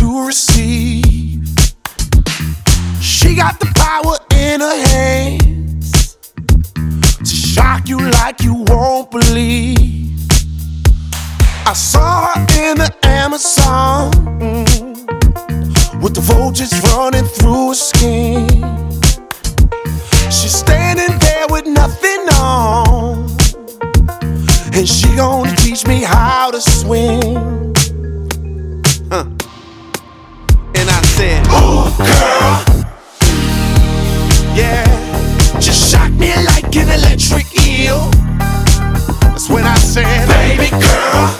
to receive. She got the power in her hands to shock you like you won't believe. I saw her in the Amazon, with the voltage running through her skin. She's standing there with nothing on, and she gonna teach me how to swim. And I said, ooh, girl, yeah, just shock me like an electric eel. That's when I said, baby girl,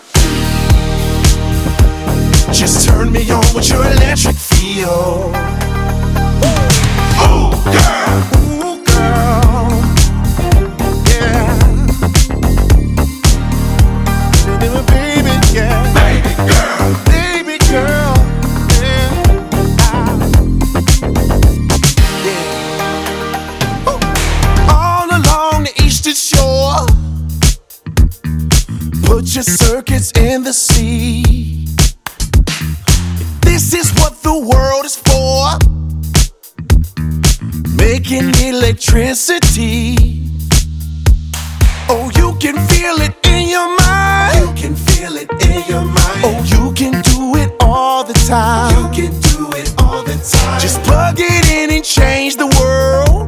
just turn me on with your electric feel. Ooh, girl, yeah, baby, yeah, baby girl, baby girl, yeah, yeah. All along the eastern shore, put your circuits in the sea. This is what the world is for, making electricity. Oh, you can feel it in your mind. You can feel it in your mind. Oh, you can do it all the time. You can do it all the time. Just plug it in and change the world.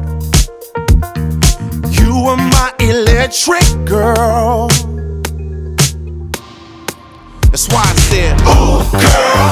You are my electric girl. That's why I said, ooh, girl,